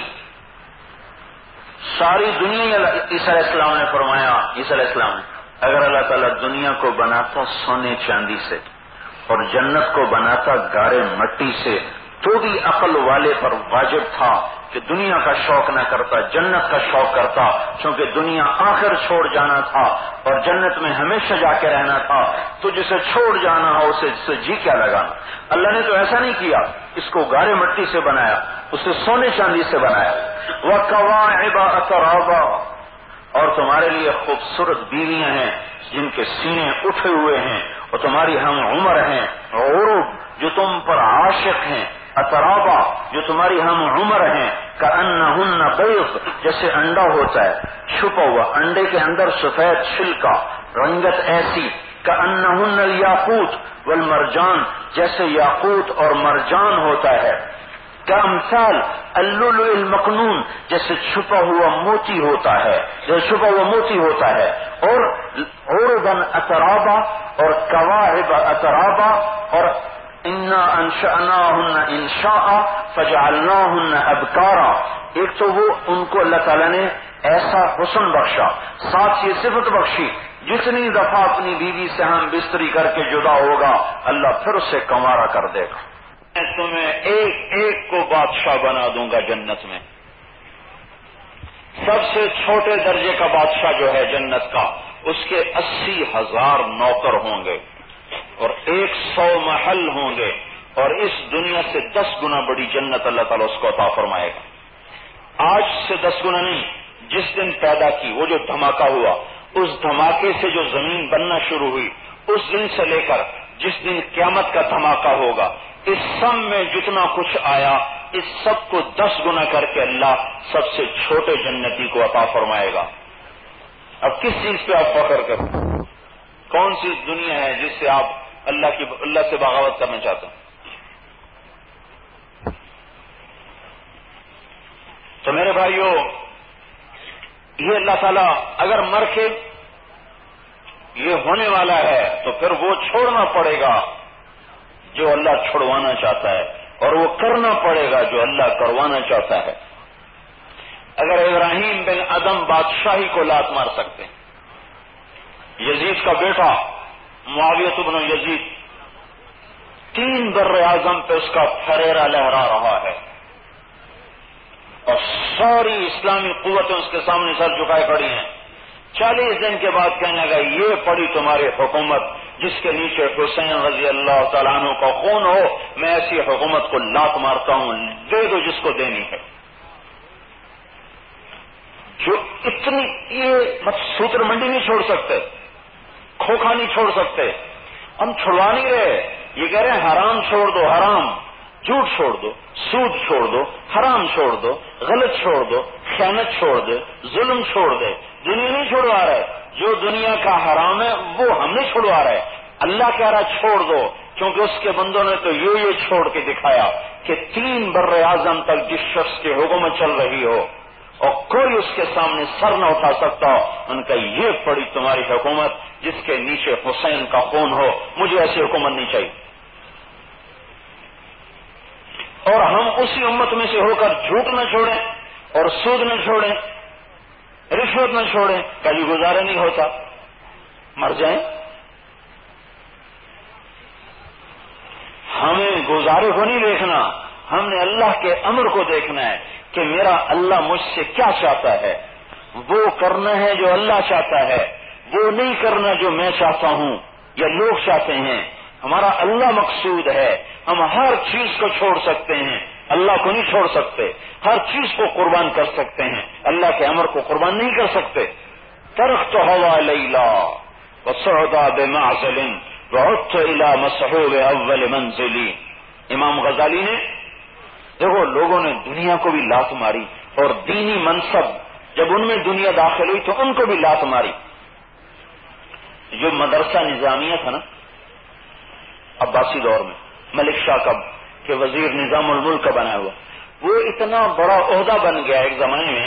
[SPEAKER 2] ساری دنیا، عیسیٰ علیہ السلام نے فرمایا، عیسیٰ علیہ السلام نے اگر اللہ تعالیٰ دنیا کو بناتا سونے چاندی سے اور جنت کو بناتا گارے مٹی سے تو بھی عقل والے پر واجب تھا کہ دنیا کا شوق نہ کرتا، جنت کا شوق کرتا، کیونکہ دنیا آخر چھوڑ جانا تھا اور جنت میں ہمیشہ جا کے رہنا تھا. تو جسے چھوڑ جانا ہو اسے اسے جی کیا لگانا. اللہ نے تو ایسا نہیں کیا، اس کو گارے مٹی سے بنایا، اسے سونے چاندی سے بنایا. وَكَوَاعِبَ أَتْرَابًا، اور تمہارے لیے خوبصورت بیویاں ہیں جن کے سینے اٹھے ہوئے ہیں اور تمہاری ہم عمر ہیں. عروب جو تم پر عاشق ہیں، اترابا جو تمہاری ہم عمر ہیں. کأنہن بیض، جیسے انڈا ہوتا ہے چھپا ہوا، انڈے کے اندر سفید چھلکا، رنگت ایسی. کأنہن الیاقوت والمرجان، جیسے یاقوت اور مرجان ہوتا ہے. کامثال اللؤلؤ المکنون، جیسے چھپا ہوا موتی ہوتا ہے، جیسے چھپا ہوا موتی ہوتا ہے. اور عربا اترابا اور کواعب اترابا، اور انا انشأناہن انشاء فجعلناہن ابکارا. ایک تو وہ ان کو اللہ تعالیٰ نے ایسا حسن بخشا، ساتھ یہ صفت بخشی جتنی دفعہ اپنی بیوی سے ہم بستری کر کے جدا ہوگا اللہ پھر اسے کنوارا کر دے گا. میں تمہیں ایک ایک کو بادشاہ بنا دوں گا جنت میں. سب سے چھوٹے درجے کا بادشاہ جو ہے جنت کا، اس کے اسی ہزار نوکر ہوں گے اور ایک سو محل ہوں گے، اور اس دنیا سے دس گنا بڑی جنت اللہ تعالیٰ اس کو عطا فرمائے گا. آج سے دس گنا نہیں، جس دن پیدا کی وہ جو دھماکہ ہوا، اس دھماکے سے جو زمین بننا شروع ہوئی، اس دن سے لے کر جس دن قیامت کا دھماکہ ہوگا، اس سب میں جتنا کچھ آیا اس سب کو دس گنا کر کے اللہ سب سے چھوٹے جنتی کو عطا فرمائے گا. اب کس چیز پہ آپ فخر کریں؟ کون سی دنیا ہے جس سے آپ اللہ کی اللہ سے بغاوت کرنا چاہتے ہیں؟ تو میرے بھائیوں، یہ اللہ تعالیٰ اگر مر کے یہ ہونے والا ہے تو پھر وہ چھوڑنا پڑے گا جو اللہ چھڑوانا چاہتا ہے، اور وہ کرنا پڑے گا جو اللہ کروانا چاہتا ہے. اگر ابراہیم بن ادم بادشاہی کو لات مار سکتے ہیں، یزید کا بیٹا معاویہ بن یزید تین بر اعظم پہ اس کا پھریرا لہرا رہا ہے، اور ساری اسلامی قوتیں اس کے سامنے سر جھکائے کھڑی ہیں. چالیس دن کے بعد کہنے لگا یہ پڑی تمہاری حکومت جس کے نیچے حسین رضی اللہ تعالیٰ عنہ کا خون ہو، میں ایسی حکومت کو لات مارتا ہوں، دے دو جس کو دینی ہے. جو اتنی یہ مت سوتر منڈی نہیں چھوڑ سکتے، کھوکھا نہیں چھوڑ سکتے. ہم چھڑوا نہیں رہے، یہ کہہ رہے ہیں حرام چھوڑ دو، حرام، جھوٹ چھوڑ دو، سود چھوڑ دو، حرام چھوڑ دو، غلط چھوڑ دو، خیانت چھوڑ دے، ظلم چھوڑ دے. دنیا نہیں چھوڑوا رہے، جو دنیا کا حرام ہے وہ ہم نہیں چھوڑوا رہے. اللہ کہہ رہا چھوڑ دو، کیونکہ اس کے بندوں نے تو یہ یہ چھوڑ کے دکھایا کہ تین بر اعظم تک جس شخص کی حکومت چل رہی ہو اور کوئی اس کے سامنے سر نہ اٹھا سکتا ہو، ان کا یہ پڑی تمہاری حکومت جس کے نیچے حسین کا خون ہو، مجھے ایسی حکومت نہیں چاہیے. اور ہم اسی امت میں سے ہو کر جھوٹ نہ چھوڑیں اور سود نہ چھوڑیں، رشوت نہ چھوڑیں، کبھی گزارا نہیں ہوتا، مر جائیں. ہمیں گزارے کو نہیں دیکھنا، ہم نے اللہ کے امر کو دیکھنا ہے کہ میرا اللہ مجھ سے کیا چاہتا ہے. وہ کرنا ہے جو اللہ چاہتا ہے، وہ نہیں کرنا جو میں چاہتا ہوں یا لوگ چاہتے ہیں. ہمارا اللہ مقصود ہے. ہم ہر چیز کو چھوڑ سکتے ہیں، اللہ کو نہیں چھوڑ سکتے. ہر چیز کو قربان کر سکتے ہیں، اللہ کے امر کو قربان نہیں کر سکتے. ترکت ہوا لیلا وصعدا بمعزل وعدت الى مسحوب اول منزلی. امام غزالی نے دیکھو لوگوں نے دنیا کو بھی لات ماری اور دینی منصب جب ان میں دنیا داخل ہوئی تو ان کو بھی لات ماری. جو مدرسہ نظامیہ تھا نا عباسی دور میں، ملک شاہ کا کہ وزیر نظام الملک کا بنا ہوا، وہ اتنا بڑا عہدہ بن گیا ایک زمانے میں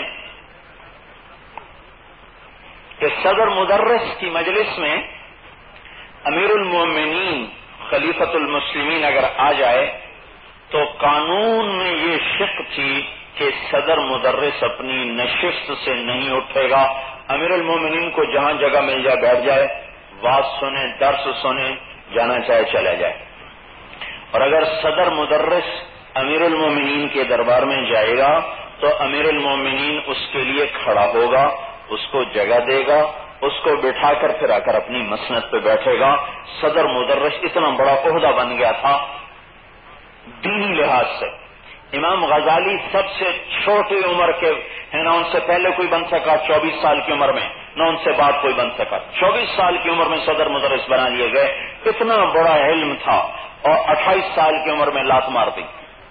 [SPEAKER 2] کہ صدر مدرس کی مجلس میں امیر المومنین خلیفۃ المسلمین اگر آ جائے تو قانون میں یہ شق تھی کہ صدر مدرس اپنی نشست سے نہیں اٹھے گا. امیر المومنین کو جہاں جگہ مل جائے بیٹھ جائے، واز سنے، درس سنے، جانا چاہے چلا جائے. اور اگر صدر مدرس امیر المومنین کے دربار میں جائے گا تو امیر المومنین اس کے لیے کھڑا ہوگا، اس کو جگہ دے گا، اس کو بٹھا کر پھر آ کر اپنی مسند پہ بیٹھے گا. صدر مدرس اتنا بڑا عہدہ بن گیا تھا دینی لحاظ سے. امام غزالی سب سے چھوٹی عمر کے ہیں، نہ ان سے پہلے کوئی بن سکا چوبیس سال کی عمر میں، نہ ان سے بعد کوئی بن سکا. چوبیس سال کی عمر میں صدر مدرس بنا لیے گئے. اتنا بڑا علم تھا اور اٹھائیس سال کی عمر میں لات مار دی.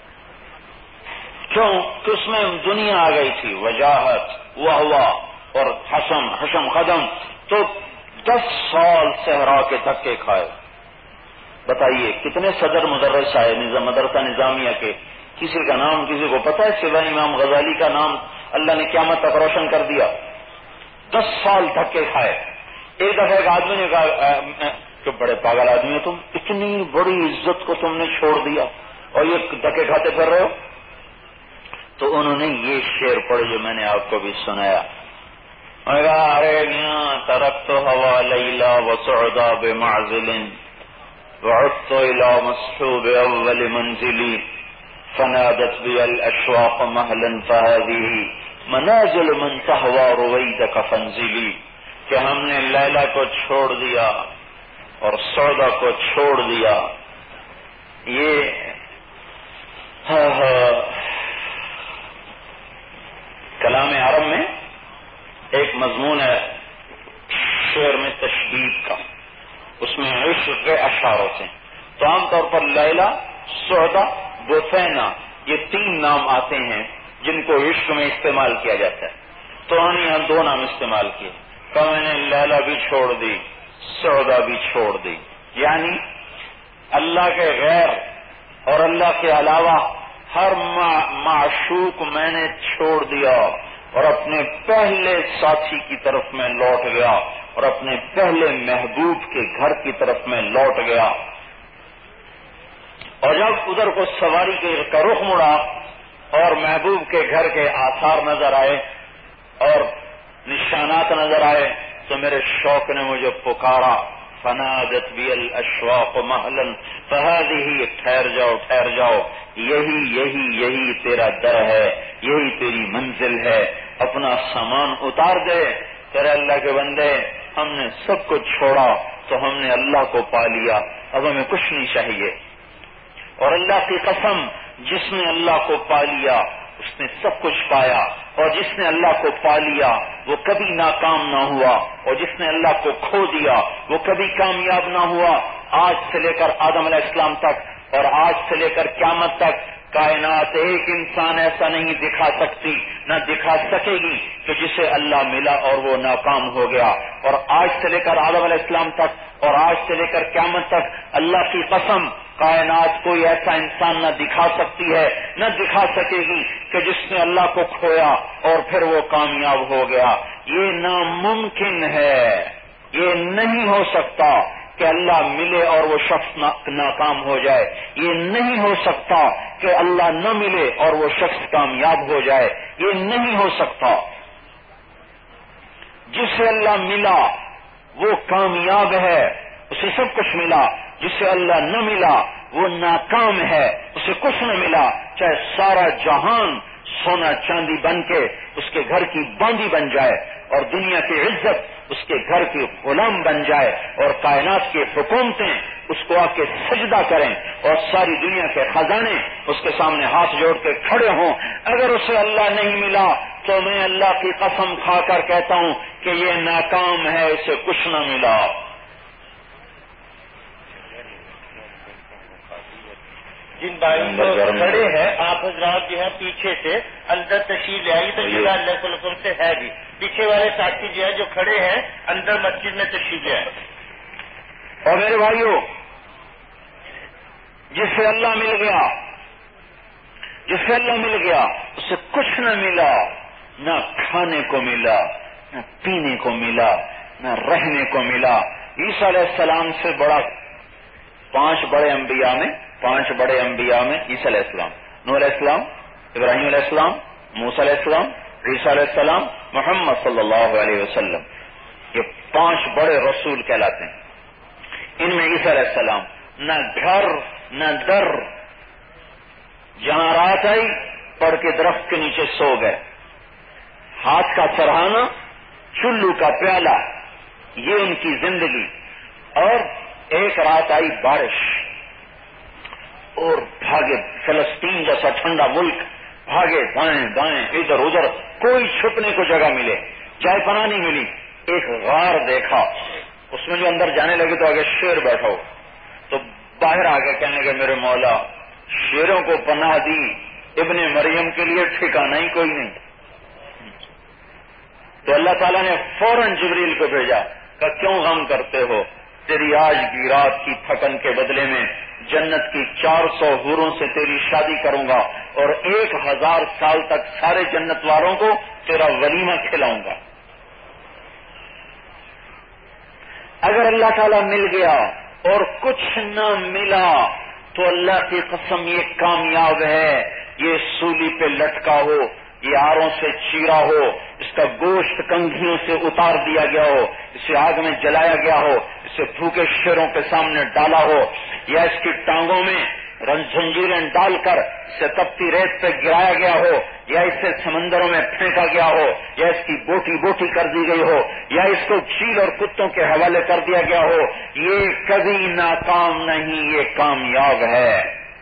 [SPEAKER 2] کیوں کہ اس میں دنیا آ گئی تھی، وجاہت وہ ہوا اور حشم حشم قدم. تو دس سال صحرا کے دھکے کھائے. بتائیے کتنے صدر مدرس آئے مدرسہ نظامیہ کے، کسی کا نام کسی کو پتہ ہے سوائے امام غزالی کا نام اللہ نے قیامت تک روشن کر دیا. دس سال دھکے کھائے. ایک دفعہ ایک آدمی نے کہا کہ بڑے پاگل آدمی ہو تم، اتنی بڑی عزت کو تم نے چھوڑ دیا اور یہ دھکے کھاتے پھر رہے ہو. تو انہوں نے یہ شعر پڑھے جو میں نے آپ کو بھی سنایا. ارے میاں ترکت ہوا لیلا وصعدا بمعزل وعدت الى مسحوب اول منزلی فنادت بي الاشواق مهلا فهذه منازل من تهوى رويدك فانزلي. کہ ہم نے لیلا کو چھوڑ دیا اور سودا کو چھوڑ دیا. یہ ہاں ہاں کلام عرب میں ایک مضمون ہے شعر میں تشبیہ کا، اس میں عشق کے اشعار ہوتے ہیں. تو عام طور پر لیلا، سودا، بوسینا یہ تین نام آتے ہیں جن کو عشق میں استعمال کیا جاتا ہے. تو ہم نے یہاں دو نام استعمال کیے کہ میں نے لیلا بھی چھوڑ دی، سودا بھی چھوڑ دی. یعنی اللہ کے غیر اور اللہ کے علاوہ ہر معشوق میں نے چھوڑ دیا اور اپنے پہلے ساتھی کی طرف میں لوٹ گیا اور اپنے پہلے محبوب کے گھر کی طرف میں لوٹ گیا. اور جب ادھر کو سواری کے کا رخ مڑا اور محبوب کے گھر کے آثار نظر آئے اور نشانات نظر آئے تو میرے شوق نے مجھے پکارا. فنادت بی الاشواق مہلا فہذه، ٹھہر جاؤ ٹھہر جاؤ، یہی یہی یہی تیرا در ہے، یہی تیری منزل ہے، اپنا سامان اتار دے۔ تیرے اللہ کے بندے، ہم نے سب کچھ چھوڑا تو ہم نے اللہ کو پا لیا، اب ہمیں کچھ نہیں چاہیے۔ اور اللہ کی قسم، جس نے اللہ کو پا لیا اس نے سب کچھ پایا، اور جس نے اللہ کو پا لیا وہ کبھی ناکام نہ ہوا، اور جس نے اللہ کو کھو دیا وہ کبھی کامیاب نہ ہوا۔ آج سے لے کر آدم علیہ السلام تک اور آج سے لے کر قیامت تک کائنات ایک انسان ایسا نہیں دکھا سکتی نہ دکھا سکے گی کہ جسے اللہ ملا اور وہ ناکام ہو گیا۔ اور آج سے لے کر آدم علیہ السلام تک اور آج سے لے کر قیامت تک اللہ کی قسم، کائنات کوئی ایسا انسان نہ دکھا سکتی ہے نہ دکھا سکے گی کہ جس نے اللہ کو کھویا اور پھر وہ کامیاب ہو گیا۔ یہ ناممکن ہے، یہ نہیں ہو سکتا کہ اللہ ملے اور وہ شخص ناکام ہو جائے، یہ نہیں ہو سکتا کہ اللہ نہ ملے اور وہ شخص کامیاب ہو جائے، یہ نہیں ہو سکتا۔ جسے اللہ ملا وہ کامیاب ہے، اسے سب کچھ ملا۔ جسے اللہ نہ ملا وہ ناکام ہے، اسے کچھ نہ ملا، چاہے سارا جہان سونا چاندی بن کے اس کے گھر کی باندی بن جائے اور دنیا کی عزت اس کے گھر کی غلام بن جائے اور کائنات کی حکومتیں اس کو آ کے سجدہ کریں اور ساری دنیا کے خزانے اس کے سامنے ہاتھ جوڑ کے کھڑے ہوں، اگر اسے اللہ نہیں ملا تو میں اللہ کی قسم کھا کر کہتا ہوں کہ یہ ناکام ہے، اسے کچھ نہ ملا۔
[SPEAKER 3] جن بھائیوں کو کھڑے ہیں آپ حضرات جو ہے پیچھے سے اندر تشریف لے آئیے، تو جگہ اللہ کے حکم سے ہے بھی، پیچھے والے ساتھی جو ہے جو کھڑے ہیں اندر مسجد میں تشریف لے آئے۔
[SPEAKER 2] اور میرے بھائیوں، جسے اللہ مل گیا جسے اللہ مل گیا اسے کچھ نہ ملا، نہ کھانے کو ملا، نہ پینے کو ملا، نہ رہنے کو ملا۔ عیسیٰ علیہ السلام سے بڑا پانچ بڑے انبیاء میں پانچ بڑے انبیاء میں عیسیٰ علیہ السلام، نوح علیہ السلام، ابراہیم علیہ السلام، موسیٰ علیہ السلام، عیسیٰ علیہ السلام، محمد صلی اللہ علیہ وسلم، یہ پانچ بڑے رسول کہلاتے ہیں۔ ان میں عیسیٰ علیہ السلام نہ گھر نہ در، جہاں رات آئی پڑھ کے درخت کے نیچے سو گئے، ہاتھ کا سرہانا، چلو کا پیالہ، یہ ان کی زندگی۔ اور ایک رات آئی بارش اور بھاگے، فلسطین جیسا ٹھنڈا ملک، بھاگے دائیں بائیں ادھر ادھر، کوئی چھپنے کو جگہ ملے، چائے پناہ نہیں ملی۔ ایک غار دیکھا، اس میں جو اندر جانے لگے تو آگے شیر بیٹھا ہو، تو باہر آ گئے، کہنے لگے میرے مولا شیروں کو پناہ دی، ابن مریم کے لیے ٹھکانا ہی کوئی نہیں۔ تو اللہ تعالیٰ نے فوراً جبریل کو بھیجا، کہ کیوں غم کرتے ہو، تیری آج کی رات کی تھکن کے بدلے میں جنت کی چار سو حوروں سے تیری شادی کروں گا اور ایک ہزار سال تک سارے جنت والوں کو تیرا ولیمہ کھلاؤں گا۔ اگر اللہ تعالیٰ مل گیا اور کچھ نہ ملا تو اللہ کی قسم یہ کامیاب ہے۔ یہ سولی پہ لٹکا ہو، یہ آروں سے چیرا ہو، اس کا گوشت کنگھیوں سے اتار دیا گیا ہو، اسے آگ میں جلایا گیا ہو، اسے بھوکے شیروں کے سامنے ڈالا ہو، یا اس کی ٹانگوں میں زنجیریں ڈال کر اسے تپتی ریت پہ گرایا گیا ہو، یا اسے سمندروں میں پھینکا گیا ہو، یا اس کی بوٹی بوٹی کر دی گئی ہو، یا اس کو چیل اور کتوں کے حوالے کر دیا گیا ہو، یہ کبھی ناکام نہیں، یہ کامیاب ہے۔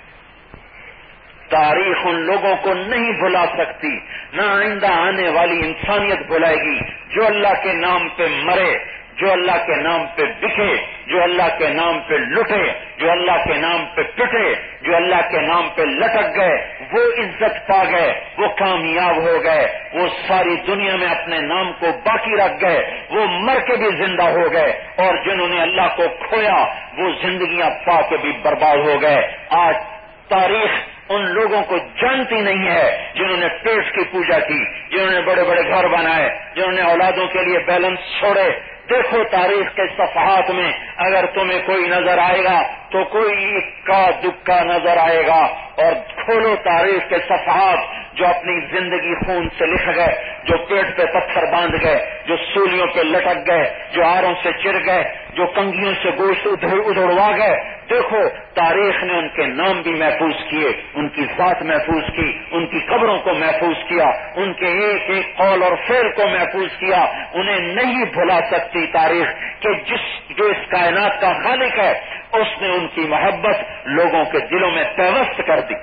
[SPEAKER 2] تاریخ ان لوگوں کو نہیں بھلا سکتی، نہ آئندہ آنے والی انسانیت بھلائے گی جو اللہ کے نام پہ مرے، جو اللہ کے نام پہ بکے، جو اللہ کے نام پہ لٹے، جو اللہ کے نام پہ پٹے، جو اللہ کے نام پہ لٹک گئے، وہ عزت پا گئے، وہ کامیاب ہو گئے، وہ ساری دنیا میں اپنے نام کو باقی رکھ گئے، وہ مر کے بھی زندہ ہو گئے، اور جنہوں نے اللہ کو کھویا وہ زندگیاں پا کے بھی برباد ہو گئے۔ آج تاریخ ان لوگوں کو جانتی نہیں ہے جنہوں نے پیٹ کی پوجا کی، جنہوں نے بڑے بڑے گھر بنائے، جنہوں نے اولادوں کے لیے بیلنس چھوڑے۔ دیکھو تاریخ کے صفحات میں اگر تمہیں کوئی نظر آئے گا تو کوئی اکا دکا نظر آئے گا، اور کھولو تاریخ کے صفحات جو اپنی زندگی خون سے لکھ گئے، جو پیٹ پہ پتھر باندھ گئے، جو سولیوں پہ لٹک گئے، جو آروں سے چر گئے، جو کنگھیوں سے گوشت ادھڑوا گئے، دیکھو تاریخ نے ان کے نام بھی محفوظ کیے، ان کی ذات محفوظ کی، ان کی قبروں کو محفوظ کیا، ان کے ایک ایک قول اور فعل کو محفوظ کیا۔ انہیں نہیں بھلا سکتی تاریخ کہ جس جو اس کائنات کا خالق ہے اس نے ان کی محبت لوگوں کے دلوں میں پیوست کر دی۔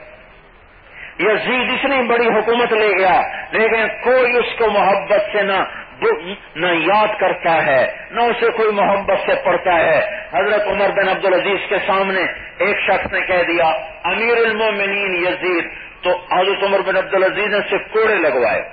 [SPEAKER 2] یزید اتنی بڑی حکومت لے گیا لیکن کوئی اس کو محبت سے نہ نہ یاد کرتا ہے، نہ اسے کوئی محبت سے پڑھتا ہے۔ حضرت عمر بن عبدالعزیز کے سامنے ایک شخص نے کہہ دیا امیر المومنین یزید، تو حضرت عمر بن عبدالعزیز نے اسے کوڑے لگوائے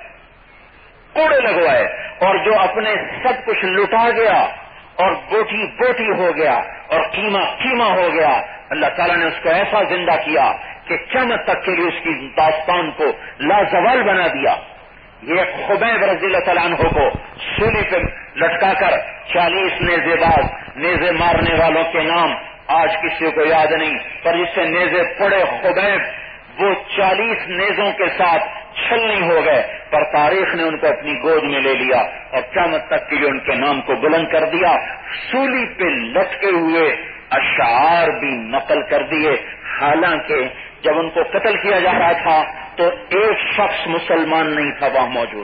[SPEAKER 2] کوڑے لگوائے اور جو اپنے سب کچھ لٹا گیا اور بوٹی بوٹی ہو گیا اور قیمہ قیمہ ہو گیا، اللہ تعالیٰ نے اس کو ایسا زندہ کیا کہ قیامت تک کے لیے اس کی داستان کو لازوال بنا دیا۔ یہ خبیب رضی اللہ تعالیٰ عنہ کو سولی پہ لٹکا کر چالیس نیزے باز، نیزے مارنے والوں کے نام آج کسی کو یاد نہیں، پر جس سے نیزے پڑے خبیب وہ چالیس نیزوں کے ساتھ چھلنی ہو گئے، پر تاریخ نے ان کو اپنی گود میں لے لیا اور قیامت تک کے لیے ان کے نام کو بلند کر دیا۔ سولی پہ لٹکے ہوئے اشعار بھی نقل کر دیے، حالانکہ جب ان کو قتل کیا جا رہا تھا تو ایک شخص مسلمان نہیں تھا وہاں موجود،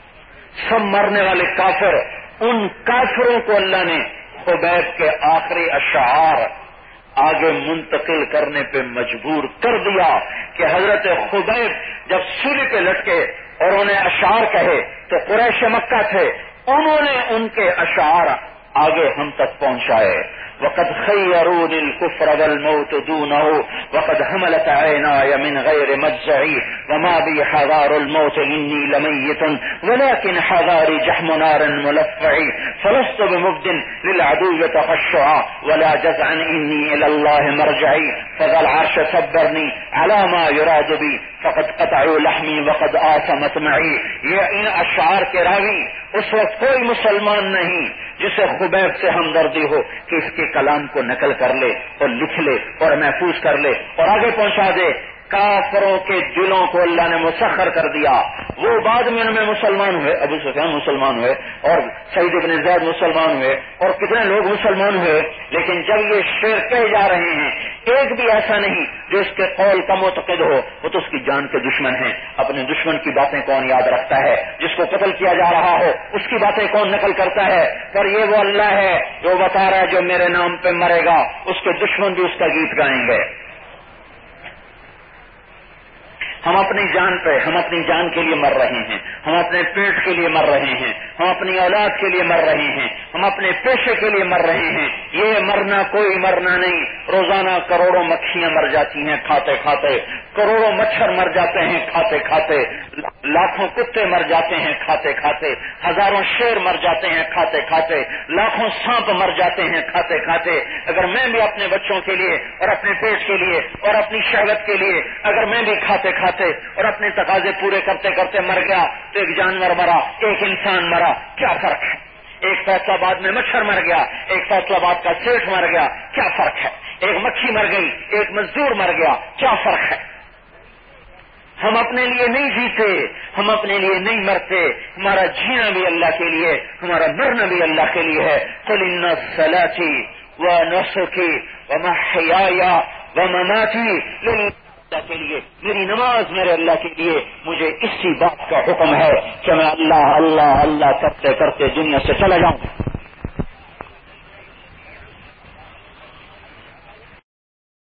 [SPEAKER 2] سب مرنے والے کافر۔ ان کافروں کو اللہ نے خبیب کے آخری اشعار آگے منتقل کرنے پہ مجبور کر دیا کہ حضرت خبیب جب سولی پہ لٹکے اور انہیں اشعار کہے تو قریش مکہ تھے، انہوں نے ان کے اشعار آگے ہم تک پہنچائے۔ وقد خيروني الكفر والموت دونه وقد حملت عيناي من غير مجزعي وما بي حذار الموت إني لميت ولكن حذاري جحم نار ملفعي فلست بمبد للعدو تخشعا ولا جزعا إني إلى الله مرجعي فذا العرش صبرني على ما يراد بي فقد قطعوا لحمي وقد آثمت معي۔ یہ ان اشعار کے راوی اس وقت کوئی مسلمان نہیں جسے خبیب سے ہمدردی ہو کہ اس کے کلام کو نقل کر لے اور لکھ لے اور محفوظ کر لے اور آگے پہنچا دے۔ کافروں کے دلوں کو اللہ نے مسخر کر دیا، وہ بعد میں ان میں مسلمان ہوئے، ابو سفیان مسلمان ہوئے اور سعید بن زید مسلمان ہوئے اور کتنے لوگ مسلمان ہوئے، لیکن جب یہ شعر کہے جا رہے ہیں ایک بھی ایسا نہیں جو اس کے قول کا معتقد ہو، وہ تو اس کی جان کے دشمن ہیں۔ اپنے دشمن کی باتیں کون یاد رکھتا ہے؟ جس کو قتل کیا جا رہا ہو اس کی باتیں کون نقل کرتا ہے؟ پر یہ وہ اللہ ہے جو بتا رہا ہے جو میرے نام پہ مرے گا اس کے دشمن بھی اس کا گیت گائیں گے۔ ہم اپنی جان پہ ہم اپنی جان کے لیے مر رہے ہیں، ہم اپنے پیٹ کے لیے مر رہے ہیں، ہم اپنی اولاد کے لیے مر رہے ہیں، ہم اپنے پیشے کے لیے مر رہے ہیں۔ یہ مرنا کوئی مرنا نہیں، روزانہ کروڑوں مکھیاں مر جاتی ہیں کھاتے کھاتے، کروڑوں مچھر مر جاتے ہیں کھاتے کھاتے، لاکھوں کتے مر جاتے ہیں کھاتے کھاتے، ہزاروں شیر مر جاتے ہیں کھاتے کھاتے، لاکھوں سانپ مر جاتے ہیں کھاتے کھاتے۔ اگر میں بھی اپنے بچوں کے لیے اور اپنے پیٹ کے لیے اور اپنی شہوت کے لیے اگر میں بھی کھاتے کھاتے اور اپنے تقاضے پورے کرتے کرتے مر گیا تو ایک جانور مرا، ایک انسان مرا، کیا فرق ہے؟ ایک فیصلہ آباد میں مچھر مر گیا، ایک فیصلہ آباد کا سیٹھ مر گیا، کیا فرق ہے؟ ایک مکھی مر گئی، ایک مزدور مر گیا، کیا فرق ہے؟ ہم اپنے لیے نہیں جیتے، ہم اپنے لیے نہیں مرتے، ہمارا جینا بھی اللہ کے لیے، ہمارا مرنا بھی اللہ کے لیے ہے۔ قل ان صلاتي ونسكي ومحياي ومماتي لله، اللہ کے لیے، میری نماز میرے اللہ کے لیے۔ مجھے اسی بات کا حکم ہے کہ میں اللہ اللہ اللہ کرتے کرتے دنیا سے چلا جاؤں۔